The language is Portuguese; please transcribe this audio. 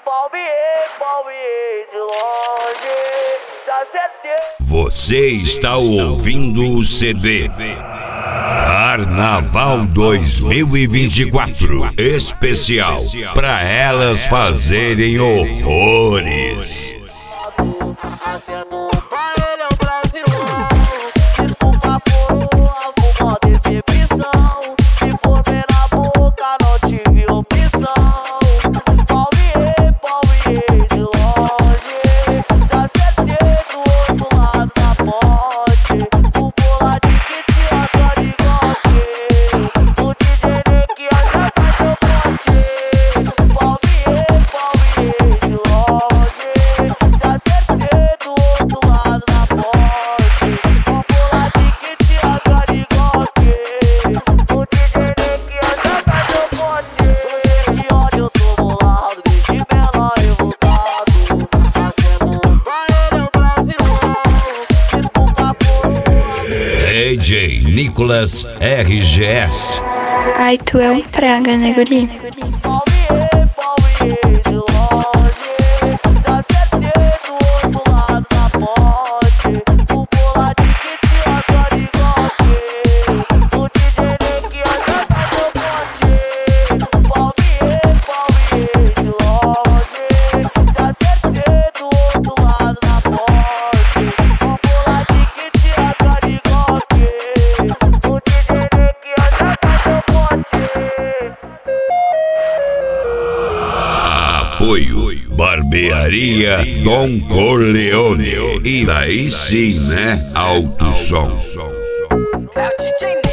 Palmiei de longe, já acertei. Você está ouvindo o CD Carnaval 2024 especial para elas fazerem horrores. Acendo pra ele é o Brasilão. Desculpa por a forma decepção. Se for ver na boca não tive opção. Palmiei de longe, já acertei do outro lado da ponte. O boladinho que te anda de golpe, o DJ que anda teu forte. Palmiei de longe, já acertei do outro lado da ponte. O boladinho que te anda de golpe, o DJ que anda teu forte. Tô cheio de ódio, eu tô bolado, desde menor revoltado. Acendo pra ele é o Brasilão. Desculpa por DJ Nicolas RGS. Ai, tu é um praga, né, guri? Palmiei de longe, já acertei do outro lado da ponte. O boladinho que te anda de golpe, o DJ que anda teu forte. Palmiei de longe, já acertei do outro lado da ponte. O boladinho que te anda de golpe, o DJ que anda teu forte. Apoio Barbearia Dom Corleone. E daí sim, né? Alto som. É o DJ